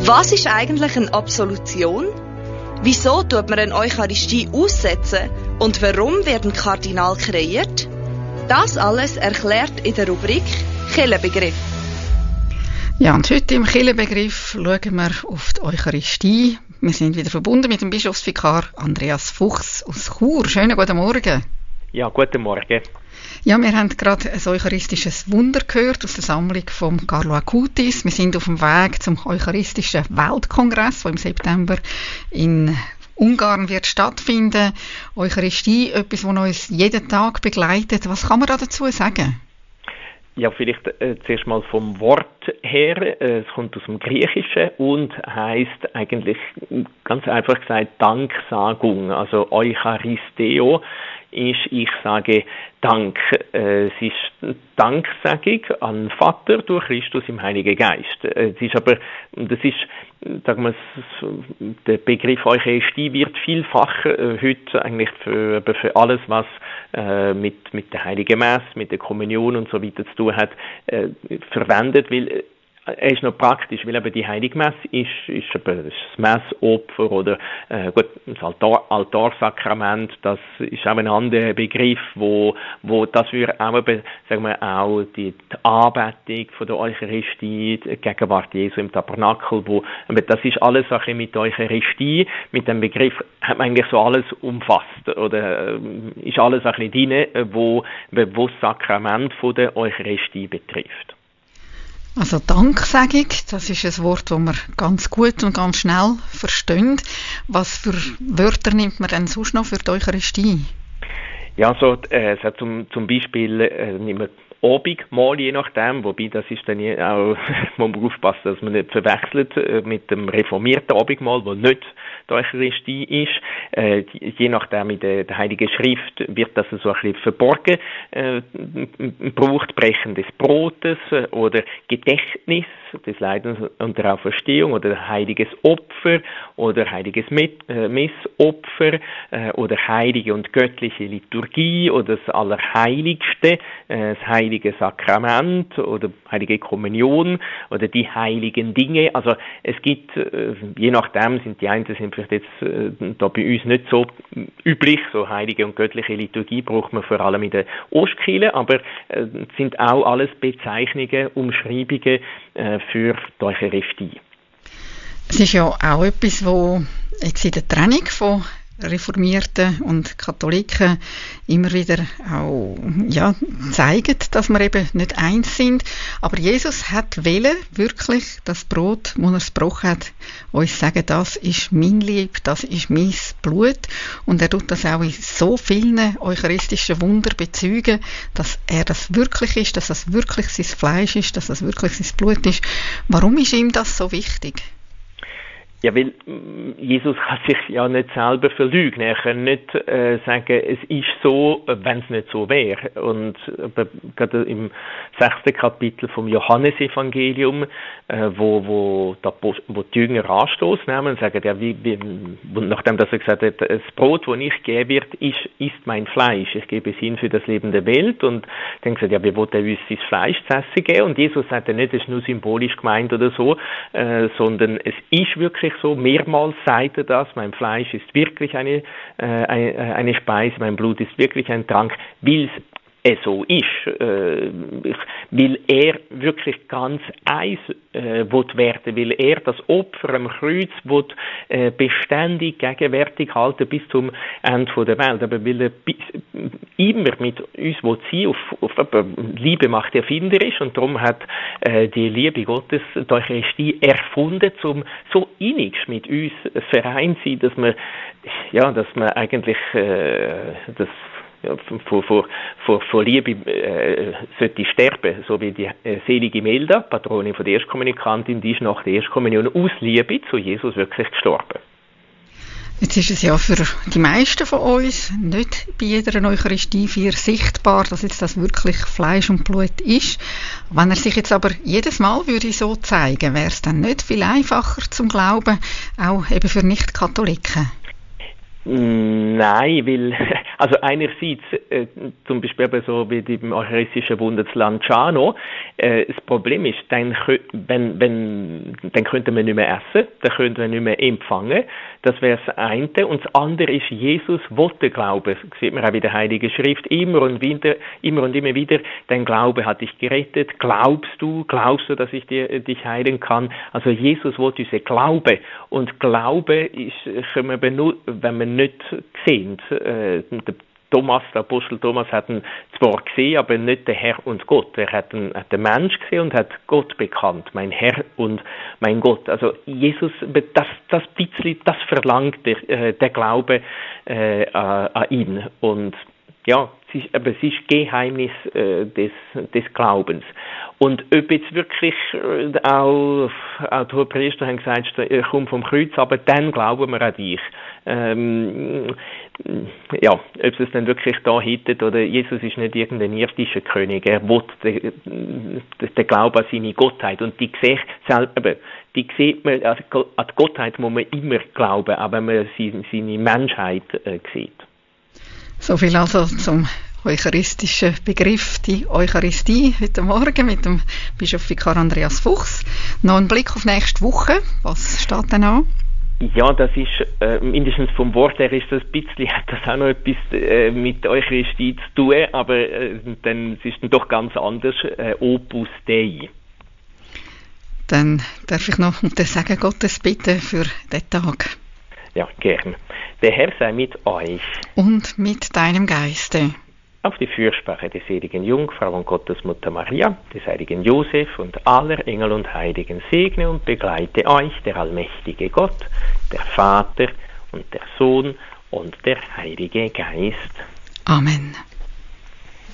Was ist eigentlich eine Absolution? Wieso tut man eine Eucharistie aussetzen und warum werden Kardinal kreiert? Das alles erklärt in der Rubrik Kirchenbegriff. Ja, und heute im Kirchenbegriff schauen wir auf die Eucharistie. Wir sind wieder verbunden mit dem Bischofsvikar Andreas Fuchs aus Chur. Schönen guten Morgen. Ja, guten Morgen. Ja, wir haben gerade ein eucharistisches Wunder gehört aus der Sammlung von Carlo Acutis. Wir sind auf dem Weg zum Eucharistischen Weltkongress, der im September in Ungarn wird stattfinden. Eucharistie, etwas, das uns jeden Tag begleitet. Was kann man da dazu sagen? Ja, vielleicht zuerst mal vom Wort her. Es kommt aus dem Griechischen und heisst eigentlich ganz einfach gesagt Danksagung. Also Eucharisteo ist, ich sage Dank. Es ist Danksagung an Vater durch Christus im Heiligen Geist. Es ist aber, das ist, sagen wir, der Begriff Eucharistie wird vielfach heute eigentlich für alles, was mit der Heiligen Messe, mit der Kommunion und so weiter zu tun hat, verwendet, weil er ist noch praktisch, weil eben die Heilige Messe ist das Messopfer oder das Altarsakrament, das ist auch ein anderer Begriff, wo das wir auch eben, sagen wir, auch die Anbetung von der Eucharistie, die Gegenwart Jesu im Tabernakel, das ist alles Sache mit der Eucharistie, mit dem Begriff hat man eigentlich so alles umfasst oder ist alles auch nicht drin, wo das Sakrament von der Eucharistie betrifft. Also Danksagung, das ist ein Wort, das man ganz gut und ganz schnell versteht. Was für Wörter nimmt man denn sonst noch für die Eucharistie? Ja, so zum Beispiel nimmt man Abendmahl, je nachdem, wobei das ist dann auch, muss man aufpassen, dass man nicht verwechselt mit dem reformierten Abendmahl, wo nicht die Eucharistie ist. Je nachdem in der Heiligen Schrift wird das so ein bisschen verborgen gebraucht, Brechen des Brotes oder Gedächtnis des Leidens und der Auferstehung oder heiliges Opfer oder heiliges Messopfer oder heilige und göttliche Liturgie oder das Allerheiligste, das heilige Sakrament oder heilige Kommunion oder die heiligen Dinge. Also es gibt, je nachdem sind die einen sind vielleicht jetzt da bei uns nicht so üblich, so heilige und göttliche Liturgie braucht man vor allem in der Ostkirche, aber sind auch alles Bezeichnungen, Umschreibungen für die Eucharistie. Es ist ja auch etwas, wo jetzt in der Trennung von Reformierten und Katholiken immer wieder auch zeigt, dass wir eben nicht eins sind. Aber Jesus hat wirklich das Brot, das er es gebrochen hat, uns sagen, das ist mein Leib, das ist mein Blut. Und er tut das auch in so vielen eucharistischen Wunder bezeugen, dass er das wirklich ist, dass das wirklich sein Fleisch ist, dass das wirklich sein Blut ist. Warum ist ihm das so wichtig? Ja, weil Jesus kann sich ja nicht selber verlügen. Er kann nicht sagen, es ist so, wenn es nicht so wäre. Und gerade im 6. Kapitel vom Johannesevangelium, wo die Jünger Anstoß nehmen und sagen, ja, nachdem dass er gesagt hat, das Brot, das ich geben wird, ist mein Fleisch. Ich gebe es hin für das Leben der Welt. Und dann gesagt, ja, wie will er uns sein Fleisch zu essen geben? Und Jesus sagt ja nicht, das ist nur symbolisch gemeint oder so, sondern es ist wirklich so, mehrmals sagt er das, mein Fleisch ist wirklich eine Speise, mein Blut ist wirklich ein Trank, weil es so ist, weil er wirklich ganz eins will werden, weil er das Opfer am Kreuz will beständig gegenwärtig halten bis zum Ende der Welt, aber weil er immer mit uns will sein, auf Liebe macht erfinderisch und darum hat die Liebe Gottes die Eucharistie erfunden, um so innigst mit uns vereint zu sein, dass man eigentlich das vor Liebe sollte sterben, so wie die selige Melda, Patronin von der Erstkommunikantin, die ist nach der Erstkommunion aus Liebe zu Jesus wirklich gestorben. Jetzt ist es ja für die meisten von uns nicht bei jeder Eucharistiefeier sichtbar, dass jetzt das wirklich Fleisch und Blut ist. Wenn er sich jetzt aber jedes Mal würde so zeigen, wäre es dann nicht viel einfacher zum Glauben, auch eben für Nicht-Katholiken? Nein, weil Also einerseits, zum Beispiel eben so wie im eucharistischen Bundesland Tschano, das Problem ist, dann könnten wir nicht mehr essen, dann könnten wir nicht mehr empfangen. Das wäre das eine. Und das andere ist, Jesus wollte glauben. Das sieht man auch in der Heiligen Schrift immer und immer wieder. Dein Glaube hat dich gerettet. Glaubst du, dass ich dich heilen kann? Also Jesus wollte uns Glaube. Und Glaube können wir nur, wenn wir nicht sehen. Der Apostel Thomas hat ihn zwar gesehen, aber nicht den Herr und Gott. Er hat den Mensch gesehen und hat Gott bekannt, mein Herr und mein Gott. Also Jesus, das verlangt der Glaube an ihn. Und ja, es ist Geheimnis des Glaubens. Und ob jetzt wirklich auch die Hohepriester haben gesagt, komm vom Kreuz, aber dann glauben wir an dich. Ja, ob sie es dann wirklich da hätten, oder Jesus ist nicht irgendein irdischer König, er will den Glauben an seine Gottheit, und die sieht man, also an die Gottheit muss man immer glauben, auch wenn man seine Menschheit sieht. So viel also zum eucharistischen Begriff, die Eucharistie heute Morgen mit dem Bischof Vikar Andreas Fuchs. Noch ein Blick auf nächste Woche. Was steht denn an? Ja, das ist, mindestens vom Wort her ist das ein bisschen, hat das auch noch etwas mit Eucharistie zu tun, aber dann es ist dann doch ganz anders, Opus Dei. Dann darf ich noch um den Segen Gottes bitten für den Tag. Ja, gern. Der Herr sei mit euch. Und mit deinem Geiste. Auf die Fürsprache der seligen Jungfrau und Gottesmutter Maria, des heiligen Josef und aller Engel und Heiligen segne und begleite euch der allmächtige Gott, der Vater und der Sohn und der Heilige Geist. Amen.